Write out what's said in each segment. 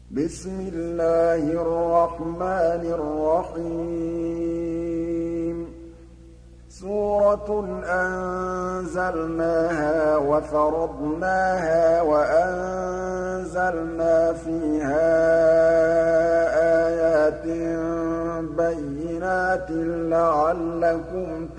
بسم الله الرحمن الرحيم سورة أنزلناها وفرضناها وأنزلنا فيها آيات بينات لعلكم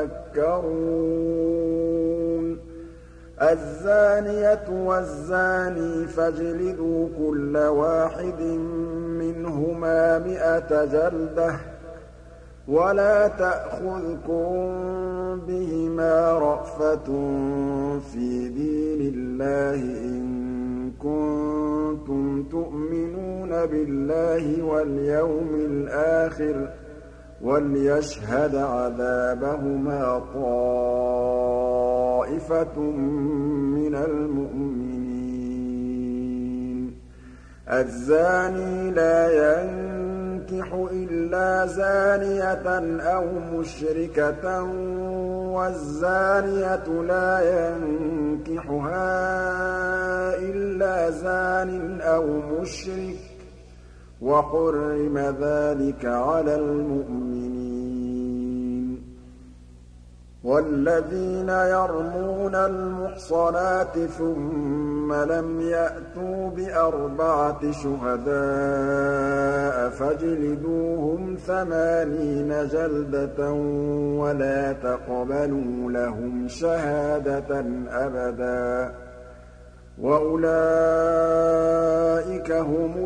تذكرون الزانية والزاني فاجلدوا كل واحد منهما 100 جلدة ولا تأخذكم بهما رأفة في دين الله إن كنتم تؤمنون بالله واليوم الآخر وليشهد عذابهما طائفة من المؤمنين الزاني لا ينكح إلا زانية أو مشركة والزانية لا ينكحها إلا زان أو مشرك وحرم ذلك على المؤمنين والذين يرمون المحصنات ثم لم يأتوا ب4 شهداء فاجلدوهم 80 جلدة ولا تقبلوا لهم شهادة أبدا وأولئك هم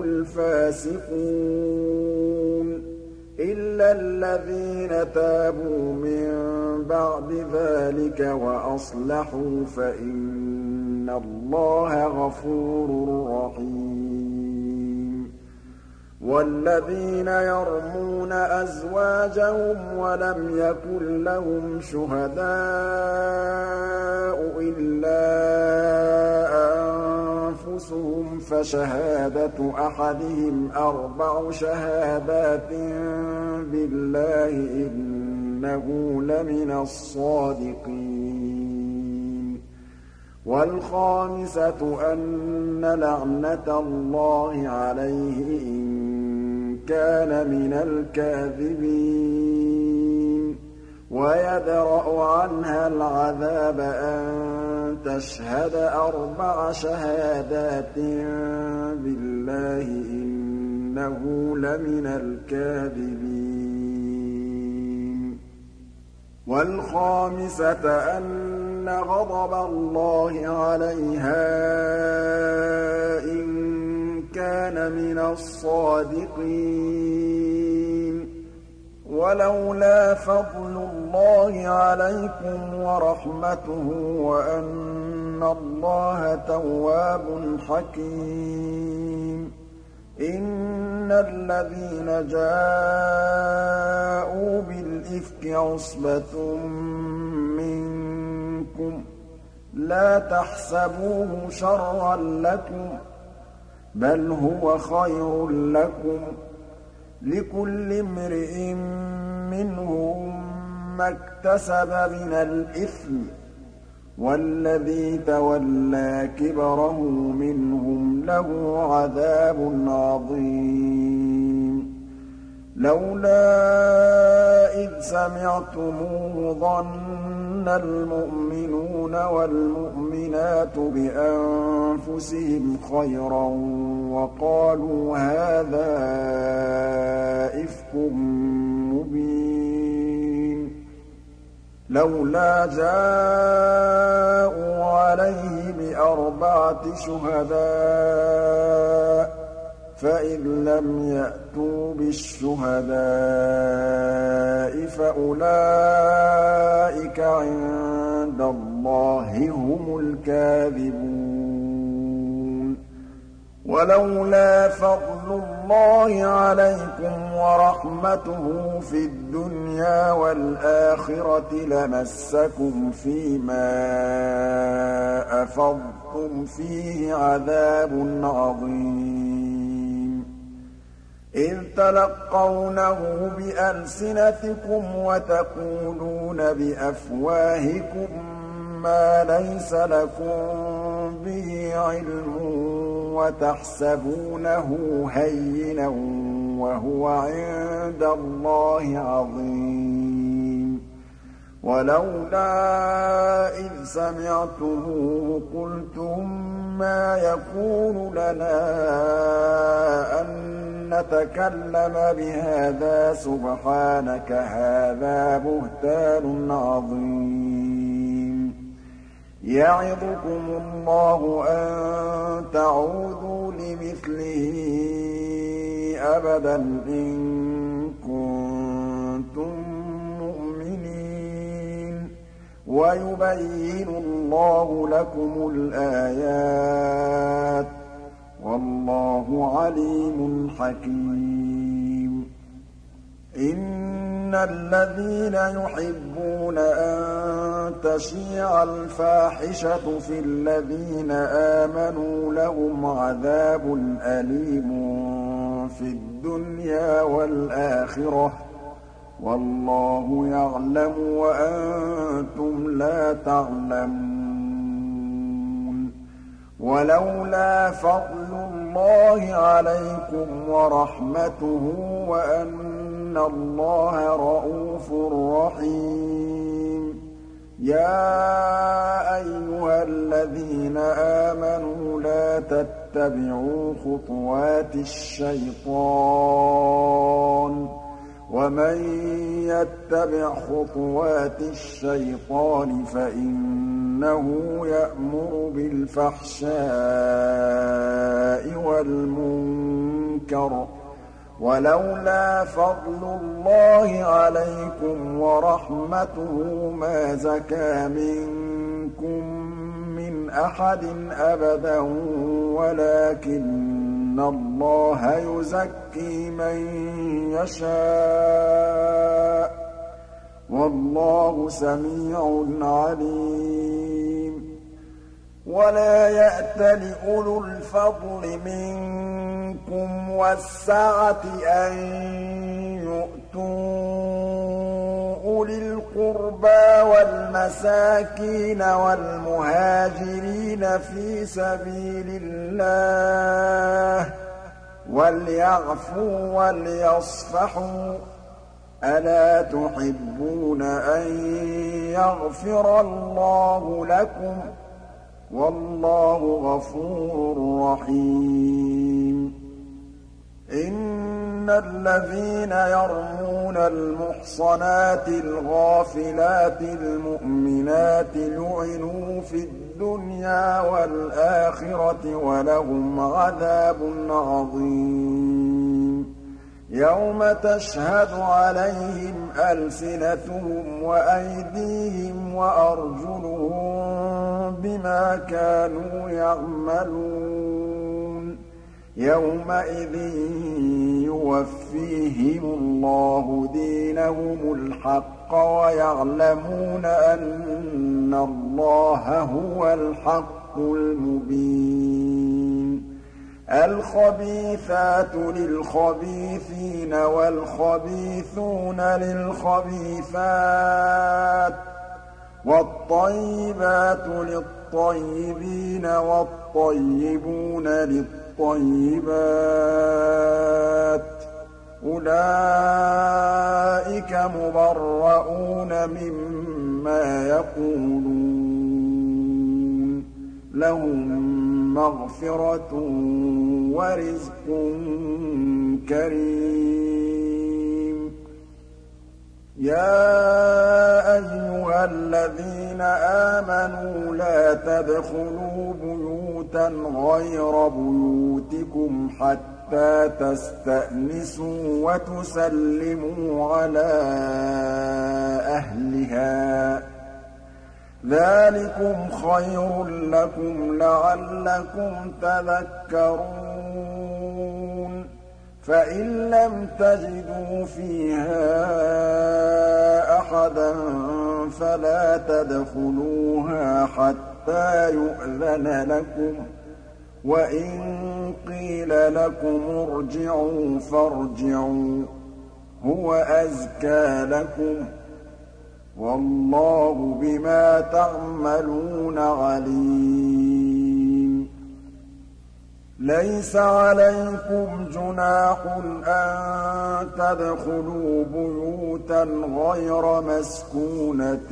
الفاسقون إلا الذين تابوا من بعد ذلك وأصلحوا فإن الله غفور رحيم والذين يرمون أزواجهم ولم يكن لهم شهداء إلا أنفسهم فشهادة أحدهم 4 شهادات بالله إنه لمن الصادقين والخامسة أن لعنة الله عليه إن كان من الكاذبين ويدرأ عنها العذاب أن تشهد 4 شهادات بالله إنه لمن الكاذبين والخامسة أن غضب الله عليها إن كان من الصادقين ولولا فضل الله عليكم ورحمته وأن الله تواب حكيم إن الذين جاءوا بالإفك عصبة منكم لا تحسبوه شرا لكم بل هو خير لكم لكل امرئ منهم ما اكتسب من الإثم والذي تولى كبره منهم له عذاب عظيم لولا إذ سمعتموه ظن المؤمنون والمؤمنات بأنفسهم خيرا وقالوا هذا إفك مبين لولا جاءوا عليه ب4 شهداء فإذ لم يأتوا بالشهداء فأولئك عند الله هم الكاذبون ولولا فضل الله عليكم ورحمته في الدنيا والآخرة لمسكم فيما أفضتم فيه عذاب عظيم إذ تلقونه بألسنتكم وتقولون بأفواهكم ما ليس لكم به علم وتحسبونه هينا وهو عند الله عظيم ولولا إذ سمعتموه قلتم ما يكون لنا أن نتكلم بهذا سبحانك هذا بهتان عظيم يعظكم الله أن تعودوا لمثله أبدا إن كنتم مؤمنين ويبين الله لكم الآيات والله عليم حكيم إن الذين يحبون أن تشيع الفاحشة في الذين آمنوا لهم عذاب أليم في الدنيا والآخرة والله يعلم وأنتم لا تعلمون ولولا فضل الله عليكم ورحمته وأن الله رءوف رحيم يا أيها الذين آمنوا لا تتبعوا خطوات الشيطان ومن يتبع خطوات الشيطان فإنه يأمر بالفحشاء والمنكر ولولا فضل الله عليكم ورحمته ما زكى منكم من أحد أبدا ولكن الله يزكي من يشاء والله سميع عليم ولا يأتل أولو الفضل منكم والسعة أن يؤتوا أولي القربى والمساكين والمهاجرين في سبيل الله وليعفوا وليصفحوا ألا تحبون أن يغفر الله لكم والله غفور رحيم إن الذين يرمون المحصنات الغافلات المؤمنات لعنوا في الدنيا والآخرة ولهم عذاب عظيم يوم تشهد عليهم ألسنتهم وأيديهم وأرجلهم بما كانوا يعملون يومئذ يوفيهم الله دينهم الحق ويعلمون أن الله هو الحق المبين الخبيثات للخبيثين والخبيثون للخبيثات والطيبات للطيبين والطيبون للطيبات أولئك مبرؤون مما يقولون لهم مغفرة ورزق كريم يا أيها الذين آمنوا لا تدخلوا بيوتا غير بيوتكم حتى تستأنسوا وتسلموا على أهلها ذلكم خير لكم لعلكم تذكرون فإن لم تجدوا فيها أحدا فلا تدخلوها حتى يؤذن لكم وإن قيل لكم ارجعوا فارجعوا هو أزكى لكم والله بما تعملون عليم لَيْسَ عَلَيْكُمْ جُنَاحٌ أَن تَدْخُلُوا بُيُوتًا غَيْرَ مَسْكُونَةٍ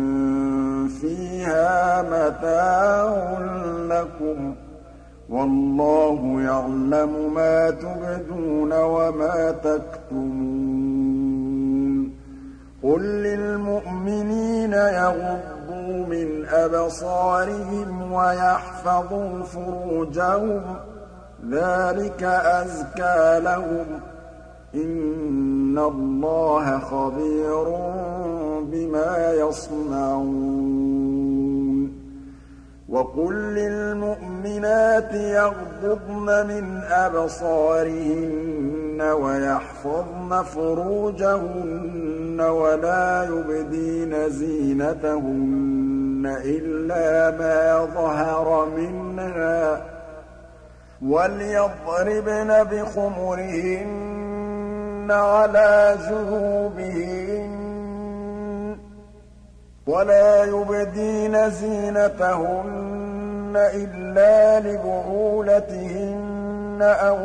فِيهَا مَتَاعٌ لَّكُمْ ۚ وَاللَّهُ يَعْلَمُ مَا تُبْدُونَ وَمَا تَكْتُمُونَ قُل لِّلْمُؤْمِنِينَ يَغُضُّوا مِنْ أَبْصَارِهِمْ وَيَحْفَظُوا فُرُوجَهُمْ ۚ ذَٰلِكَ أَزْكَىٰ لَهُمْ ۗ إِنَّ اللَّهَ خَبِيرٌ بِمَا يَصْنَعُونَ وَقُل لِّلْمُؤْمِنَاتِ يَغْضُضْنَ مِنْ أَبْصَارِهِنَّ وَيَحْفَظْنَ فُرُوجَهُنَّ وَلَا يُبْدِينَ زِينَتَهُنَّ إِلَّا مَا ظَهَرَ مِنْهَا ۖ وَلْيَضْرِبْنَ بِخُمُرِهِنَّ عَلَىٰ جُيُوبِهِنَّ ۖ وَلَا يُبْدِينَ زِينَتَهُنَّ إِلَّا لِبُعُولَتِهِنَّ أَوْ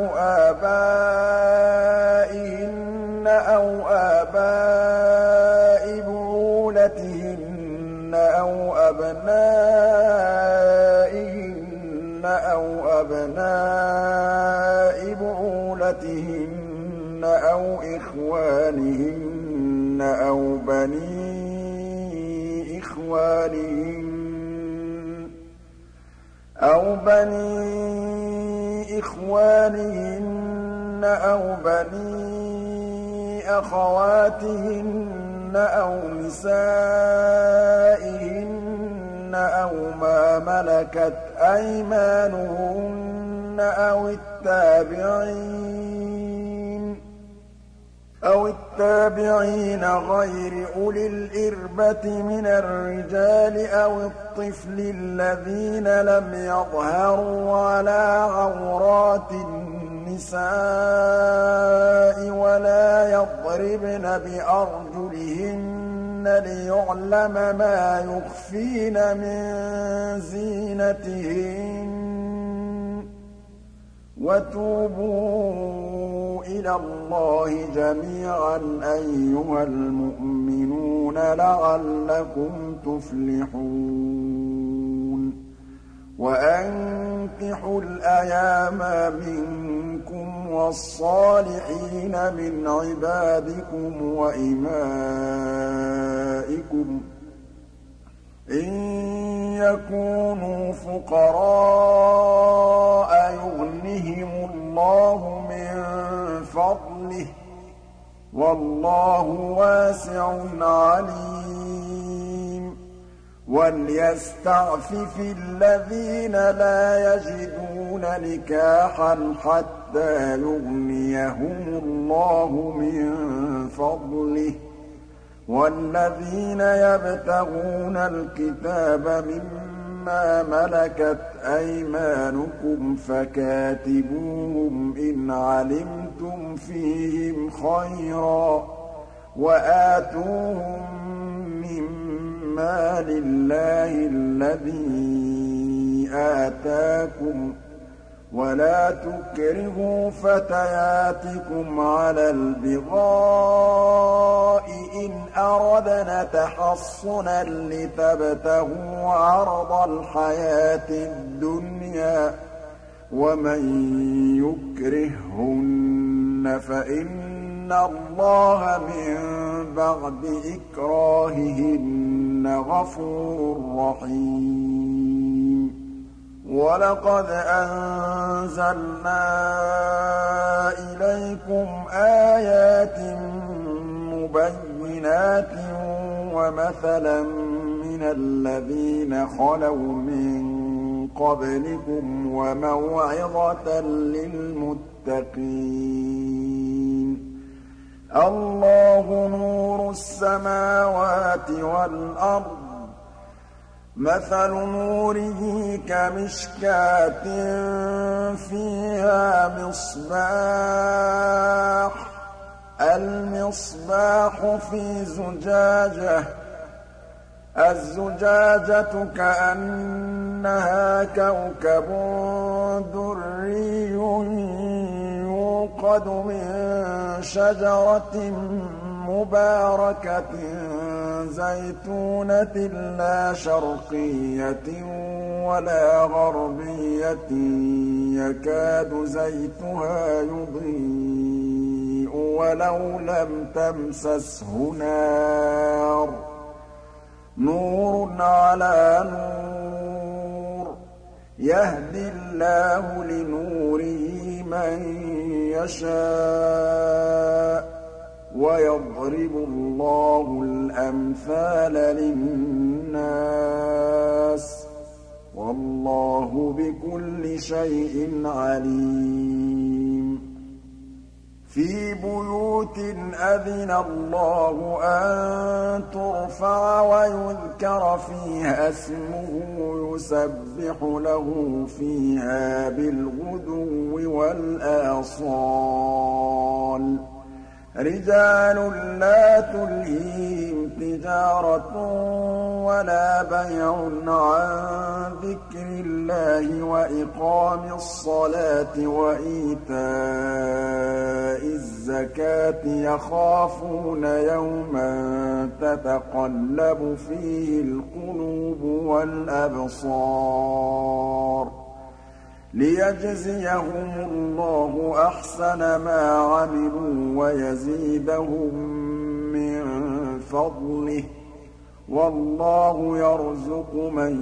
آبَائِهِنَّ أَوْ آبَاءِ بُعُولَتِهِنَّ أَوْ أَبْنَائِهِنَّ أَوْ أَبْنَاءِ بُعُولَتِهِنَّ أَوْ إِخْوَانِهِنَّ أَوْ بَنِي إخوانهن أو بني أخواتهن أو نسائهن أو ما ملكت أيمانهن أو التابعين غير أولي الإربة من الرجال أو الطفل الذين لم يظهروا على عورات النساء ولا يضربن بأرجلهن ليعلم ما يخفين من زينتهن وَتُوبُوا إِلَى اللَّهِ جَمِيعًا أَيُّهَا الْمُؤْمِنُونَ لَعَلَّكُمْ تُفْلِحُونَ وَأَنكِحُوا الْأَيَامَ مِنكُمْ وَالصَّالِحِينَ مِنْ عِبَادِكُمْ وَإِمَائِكُمْ إِن يَكُونُوا فُقَرَاءَ يُغْنِهِمُ اللَّهُ مِن فَضْلِهِ ۗ وَاللَّهُ وَاسِعٌ عَلِيمٌ وَلْيَسْتَعْفِفِ الَّذِينَ لَا يَجِدُونَ نِكَاحًا حَتَّىٰ يُغْنِيَهُمُ اللَّهُ مِن فَضْلِهِ ۗ وَالَّذِينَ يَبْتَغُونَ الْكِتَابَ مِمَّا مَلَكَتْ أَيْمَانُكُمْ فَكَاتِبُوهُمْ إِنْ عَلِمْتُمْ فِيهِمْ خَيْرًا ۖ وَآتُوهُم مِّن مَّالِ اللَّهِ الَّذِي آتَاكُمْ ۚ وَلَا تُكْرِهُوا فَتَيَاتِكُمْ عَلَى الْبِغَاءِ إِنْ أَرَدْنَ تَحَصُّنًا لِّتَبْتَغُوا عَرَضَ الْحَيَاةِ الدُّنْيَا ۚ وَمَن يُكْرِههُّنَّ فَإِنَّ اللَّهَ مِن بَعْدِ إِكْرَاهِهِنَّ غَفُورٌ رَّحِيمٌ وَلَقَدْ أَنزَلْنَا إِلَيْكُمْ آيَاتٍ مُّبَيِّنَاتٍ وَمَثَلًا مِّنَ الَّذِينَ خَلَوْا مِن قَبْلِكُمْ وَمَوْعِظَةً لِّلْمُتَّقِينَ اللَّهُ نُورُ السَّمَاوَاتِ وَالْأَرْضِ ۚ مَثَلُ نُورِهِ كَمِشْكَاةٍ فِيهَا مِصْبَاحٌ ۖ الْمِصْبَاحُ فِي زُجَاجَةٍ، الزُّجَاجَةُ كَأَنَّهَا كَأَنَّهَا كَوْكَبٌ دُرِّيٌّ يُوقَدُ مِن شَجَرَةٍ مُّبَارَكَةٍ زَيْتُونَةٍ لَّا شَرْقِيَّةٍ وَلَا غَرْبِيَّةٍ يَكَادُ زَيْتُهَا يُضِيءُ وَلَوْ لَمْ تَمْسَسْهُ نَارٌ ۚ نُّورٌ عَلَىٰ نُورٍ ۗ يَهْدِي اللَّهُ لِنُورِهِ مَن يَشَاءُ ۚ وَيَضْرِبُ اللَّهُ الْأَمْثَالَ لِلنَّاسِ ۗ وَاللَّهُ بِكُلِّ شَيْءٍ عَلِيمٌ فِي بُيُوتٍ أَذِنَ اللَّهُ أَن تُرْفَعَ وَيُذْكَرَ فِيهَا اسْمُهُ يُسَبِّحُ لَهُ فِيهَا بِالْغُدُوِّ وَالْآصَالِ رِجَالٌ لَّا تُلْهِيهِمْ تِجَارَةٌ وَلَا بَيْعٌ عَن ذِكْرِ اللَّهِ وَإِقَامِ الصَّلَاةِ وَإِيتَاءِ الزَّكَاةِ يَخَافُونَ يَوْمًا تَتَقَلَّبُ فِيهِ الْقُلُوبُ وَالْأَبْصَارُ لِيَجْزِيَهُمُ اللَّهُ أَحْسَنَ مَا عَمِلُوا وَيَزِيدَهُم مِّن فَضْلِهِ ۗ وَاللَّهُ يَرْزُقُ مَن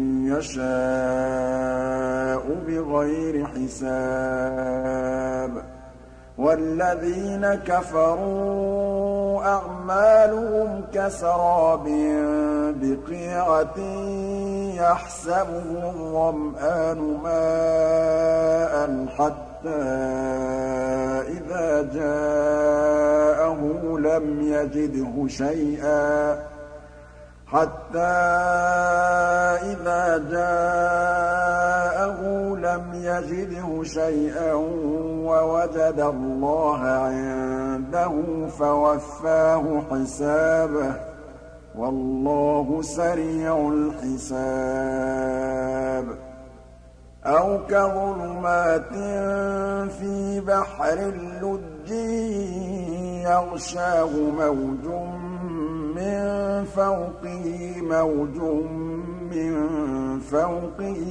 يَشَاءُ بِغَيْرِ حِسَابٍ وَالَّذِينَ كَفَرُوا أَعْمَالُهُمْ كَسَرَابٍ بِقِيعَةٍ يَحْسَبُهُ الظَّمْآنُ مَاءً حَتَّىٰ إِذَا جَاءَهُ لَمْ يَجِدْهُ شَيْئًا وَوَجَدَ اللَّهَ عِندَهُ فَوَفَّاهُ حِسَابَهُ ۗ وَاللَّهُ سَرِيعُ الْحِسَابِ أَوْ كَظُلُمَاتٍ فِي بَحْرٍ لُّجِّيٍّ يَغْشَاهُ مَوْجٌ مِّن فَوْقِهِ مَوْجٌ مِّن فَوْقِهِ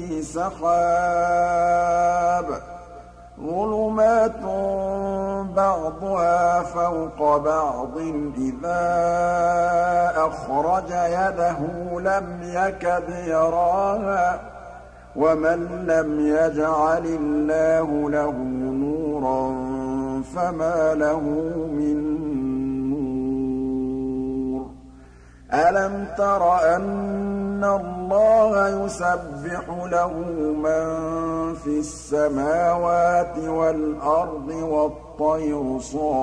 سَحَابٌ ظُلُمَاتٌ بَعْضُهَا فَوْقَ بَعْضٍ إِذَا أَخْرَجَ يَدَهُ لَمْ يَكَدْ يَرَاهَا ۗ وَمَن لَّمْ يَجْعَلِ اللَّهُ لَهُ نُورًا فَمَا لَهُ مِن نُّورٍ أَلَمْ تَرَ أَنَّ اللَّهَ يُسَبِّحُ لَهُ مَن فِي السَّمَاوَاتِ وَالْأَرْضِ وَالطَّيْرُ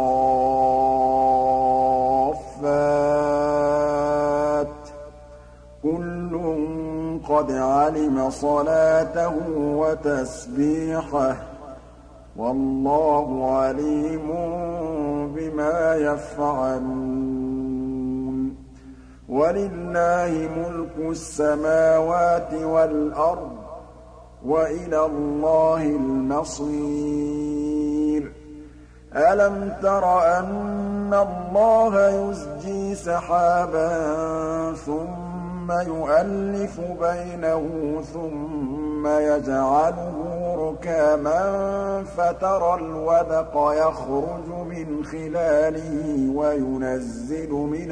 صَافَّاتٍ ۖ كُلٌّ قَدْ عَلِمَ صَلَاتَهُ وَتَسْبِيحَهُ ۗ وَاللَّهُ عَلِيمٌ بِمَا يَفْعَلُونَ وَلِلَّهِ مُلْكُ السَّمَاوَاتِ وَالْأَرْضِ ۖ وَإِلَى اللَّهِ الْمَصِيرُ أَلَمْ تَرَ أَنَّ اللَّهَ يُزْجِي سَحَابًا ثُمَّ يُؤَلِّفُ بَيْنَهُ ثُمَّ يَجْعَلُهُ رُكَامًا فَتَرَى الْوَدْقَ يَخْرُجُ مِنْ خِلَالِهِ وَيُنَزِّلُ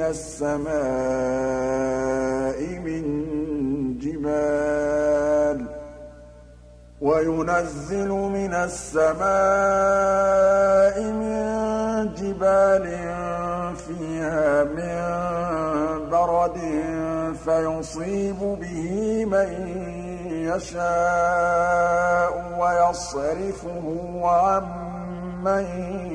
مِنَ السَّمَاءِ مِن جِبَالٍ فِيهَا مِن بَرَدٍ فَيُصِيبُ بِهِ مَن يَشَاءُ وَيَصْرِفُهُ عَن مَّن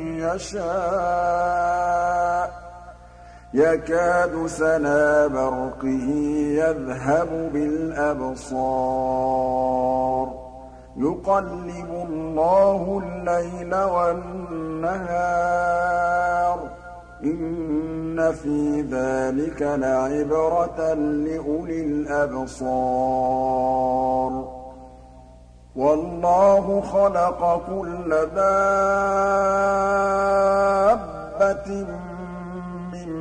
يَشَاءُ يَكَادُ سَنَا بَرْقِهِ يَذْهَبُ بِالْأَبْصَارِ يُقَلِّبُ اللَّهُ اللَّيْلَ وَالنَّهَارَ إِنَّ فِي ذَٰلِكَ لَعِبْرَةً لِّأُولِي الْأَبْصَارِ وَاللَّهُ خَلَقَ كُلَّ دَابَّةٍ مِّن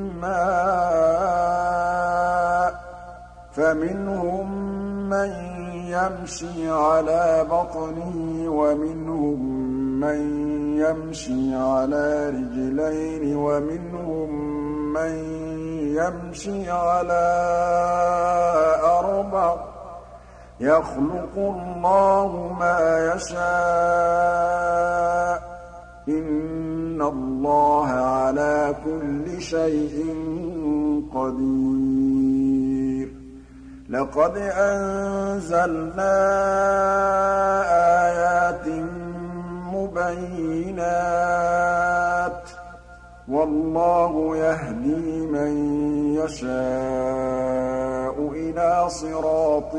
مَّاءٍ ۖ فَمِنْهُم مَّن يَمْشِي عَلَىٰ بَطْنِهِ وَمِنْهُم مَّن يَمْشِي عَلَىٰ رِجْلَيْنِ وَمِنْهُم مَّن يَمْشِي عَلَىٰ أَرْبَعٍ ۚ يَخْلُقُ اللَّهُ مَا يَشَاءُ ۚ إِنَّ اللَّهَ عَلَىٰ كُلِّ شَيْءٍ قَدِيرٌ لَقَدْ أَنزَلْنَا آيَاتٍ مُّبَيِّنَاتٍ ۚ وَاللَّهُ يَهْدِي مَن يَشَاءُ إِلَىٰ صِرَاطٍ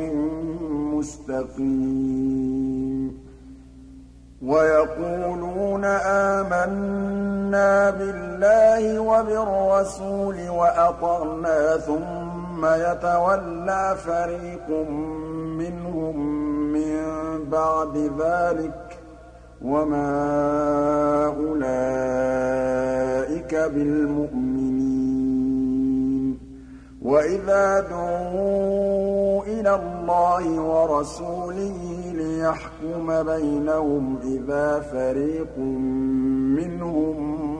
مُّسْتَقِيمٍ وَيَقُولُونَ آمَنَّا بِاللَّهِ وَبِالرَّسُولِ وَأَطَعْنَا ثُمَّ يَتَوَلَّىٰ فَرِيقٌ مِّنْهُم مِّن بَعْدِ ذَٰلِكَ ۚ وَمَا أُولَٰئِكَ بِالْمُؤْمِنِينَ وَإِذَا دُعُوا إِلَى اللَّهِ وَرَسُولِهِ لِيَحْكُمَ بَيْنَهُمْ إِذَا فَرِيقٌ مِّنْهُم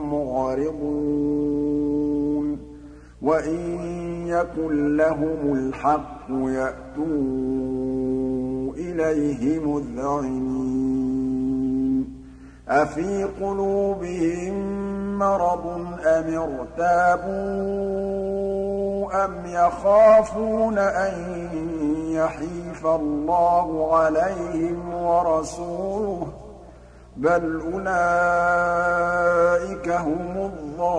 مُّعْرِضُونَ وَإِن يَكُن لَّهُمُ الْحَقُّ يَأْتُوا إِلَيْهِ مُذْعِنِينَ أَفِي قُلُوبِهِم مَّرَضٌ أَمِ ارْتَابُوا أَمْ يَخَافُونَ أَن يَحِيفَ اللَّهُ عَلَيْهِمْ وَرَسُولُهُ ۚ بَلْ أُولَٰئِكَ هُمُ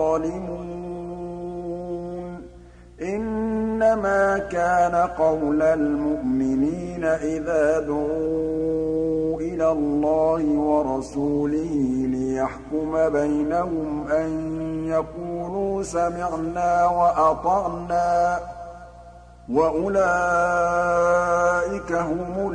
الظَّالِمُونَ إِنَّمَا كَانَ قَوْلَ الْمُؤْمِنِينَ إِذَا دُعُوا إِلَى اللَّهِ وَرَسُولِهِ لِيَحْكُمَ بَيْنَهُمْ أَن يَقُولُوا سَمِعْنَا وَأَطَعْنَا ۚ وَأُولَٰئِكَ هُمُ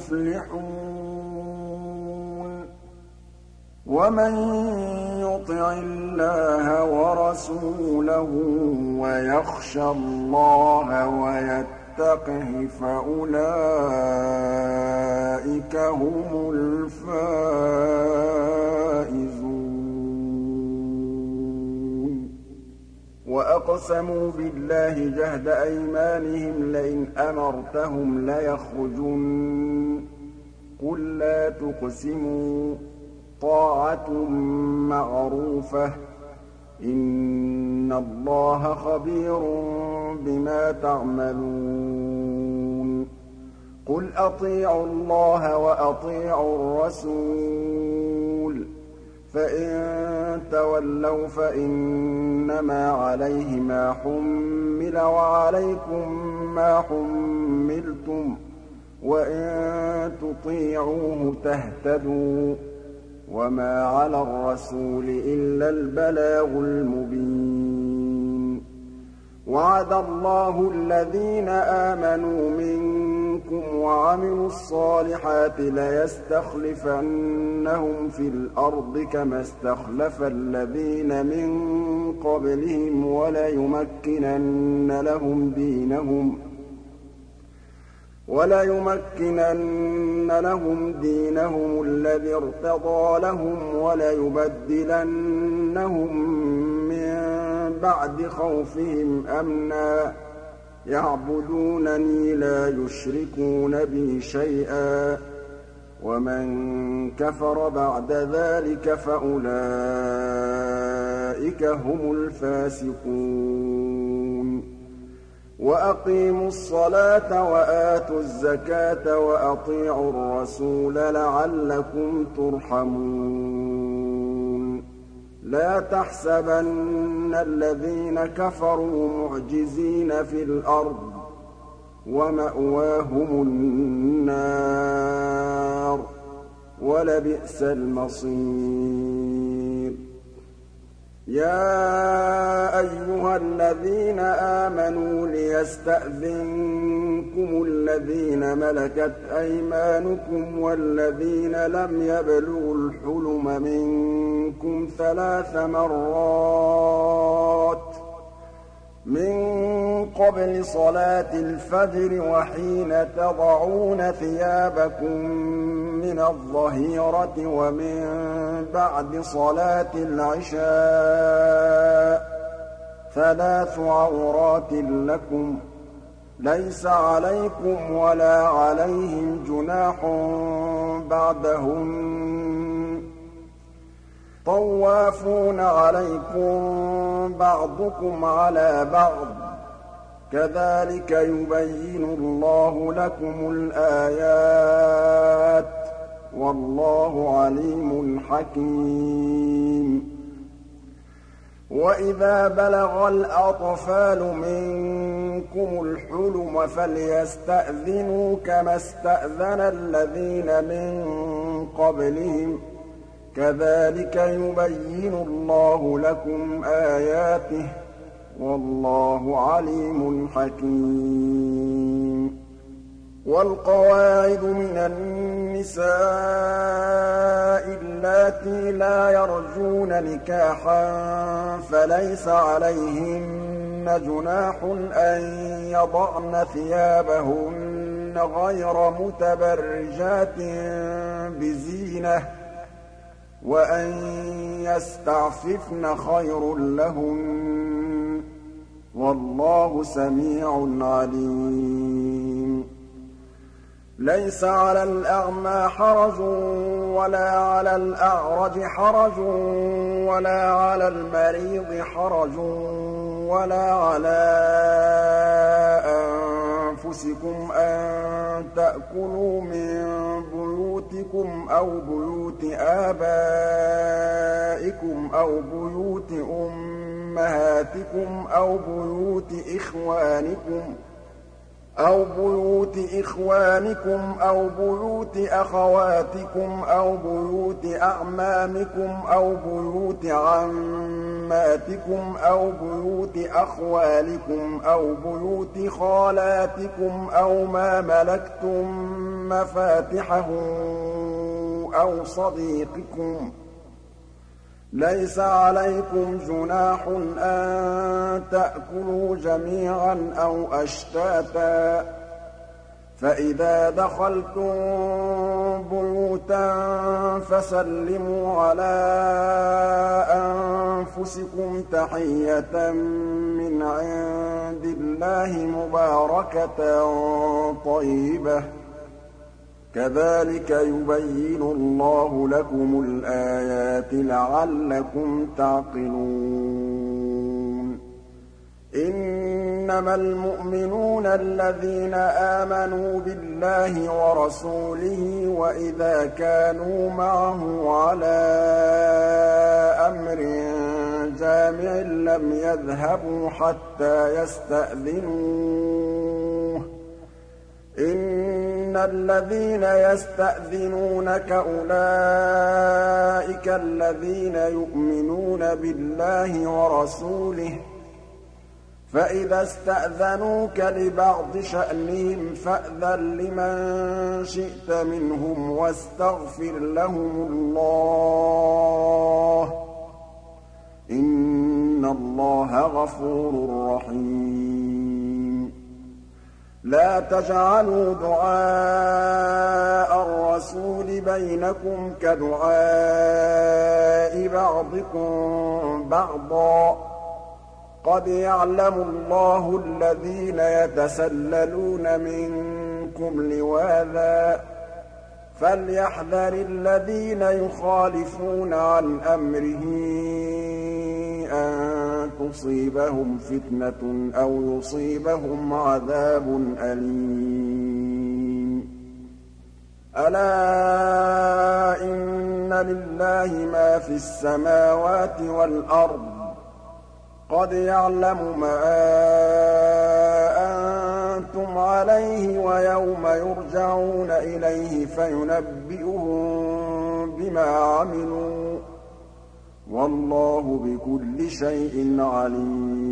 الْمُفْلِحُونَ وَمَن يُطِعِ اللَّهَ وَرَسُولَهُ وَيَخْشَ اللَّهَ وَيَتَّقْهِ فَأُولَٰئِكَ هُمُ الْفَائِزُونَ وَأَقْسَمُوا بِاللَّهِ جَهْدَ أَيْمَانِهِمْ لَئِنْ أَمَرْتَهُمْ لَيَخْرُجُنَّ ۖ قُل لَّا تُقْسِمُوا ۖ طَاعَةٌ مَّعْرُوفَةٌ ۚ إِنَّ اللَّهَ خَبِيرٌ بِمَا تَعْمَلُونَ قُلْ أَطِيعُوا اللَّهَ وَأَطِيعُوا الرَّسُولَ ۖ فَإِن تَوَلَّوْا فَإِنَّمَا عَلَيْهِ مَا حُمِّلَ وَعَلَيْكُم مَّا حُمِّلْتُمْ ۖ وَإِن تُطِيعُوهُ تَهْتَدُوا ۚ وَمَا عَلَى الرَّسُولِ إِلَّا الْبَلَاغُ الْمُبِينُ وَعَدَ اللَّهُ الَّذِينَ آمَنُوا مِنكُمْ وَعَمِلُوا الصَّالِحَاتِ لَيَسْتَخْلِفَنَّهُمْ فِي الْأَرْضِ كَمَا اسْتَخْلَفَ الَّذِينَ مِن قَبْلِهِمْ وَلَيُمَكِّنَنَّ لَهُمْ دِينَهُمُ الَّذِي ارْتَضَىٰ لَهُمْ وَلَيُبَدِّلَنَّهُم مِّن بَعْدِ خَوْفِهِمْ أَمْنًا ۚ يَعْبُدُونَنِي لَا يُشْرِكُونَ بِي شَيْئًا ۚ وَمَن كَفَرَ بَعْدَ ذَٰلِكَ فَأُولَٰئِكَ هُمُ الْفَاسِقُونَ وَأَقِيمُوا الصَّلَاةَ وَآتُوا الزَّكَاةَ وَأَطِيعُوا الرَّسُولَ لَعَلَّكُمْ تُرْحَمُونَ لَا تَحْسَبَنَّ الَّذِينَ كَفَرُوا مُعْجِزِينَ فِي الْأَرْضِ ۚ وَمَأْوَاهُمُ النَّارُ ۖ وَلَبِئْسَ الْمَصِيرُ أَيُّهَا الَّذِينَ آمَنُوا لِيَسْتَأْذِنكُمُ الَّذِينَ مَلَكَتْ أَيْمَانُكُمْ وَالَّذِينَ لَمْ يَبْلُغُوا الْحُلُمَ مِنكُمْ 3 مرات من قبل صلاة الفجر وحين تضعون ثيابكم من الظهيرة ومن بعد صلاة العشاء 3 عورات لكم ليس عليكم ولا عليهم جناح بعدهن طوافون عليكم بعضكم على بعض كذلك يبين الله لكم الآيات والله عليم حكيم وإذا بلغ الأطفال منكم الحلم فليستأذنوا كما استأذن الذين من قبلهم كذلك يبين الله لكم آياته والله عليم حكيم والقواعد من النساء اللاتي لا يرجون نكاحا فليس عليهن جناح أن يضعن ثيابهن غير متبرجات بزينة وأن يستعففن خير لهن والله سميع عليم ليس على الأعمى حرج ولا على الأعرج حرج ولا على المريض حرج ولا على أنفسكم أن تأكلوا من بيوتكم أو بيوت آبائكم أو بيوت أمهاتكم أو بيوت إخوانكم أو بيوت أخواتكم أو بيوت أعمامكم أو بيوت عماتكم أو بيوت أخوالكم أو بيوت خالاتكم أو ما ملكتم مفاتحه أو صديقكم ليس عليكم جناح أن تأكلوا جميعا أو أشتاتا فإذا دخلتم بيوتا فسلموا على أنفسكم تحية من عند الله مباركة طيبة كذلك يبين الله لكم الآيات لعلكم تعقلون إنما المؤمنون الذين آمنوا بالله ورسوله وإذا كانوا معه على أمر جامع لم يذهبوا حتى يستأذنوه إن الذين يستأذنونك أولئك الذين يؤمنون بالله ورسوله فإذا استأذنوك لبعض شأنهم فأذن لمن شئت منهم واستغفر لهم الله إن الله غفور رحيم لا تجعلوا دعاء الرسول بينكم كدعاء بعضكم بعضا قد يعلم الله الذين يتسللون منكم لواذا فليحذر الذين يخالفون عن أمره أن تصيبهم فتنة أو يصيبهم عذاب أليم ألا إن لله ما في السماوات والأرض قد يعلم ما أنتم عليه ويوم يرجعون إليه فينبئهم بما عملوا والله بكل شيء عليم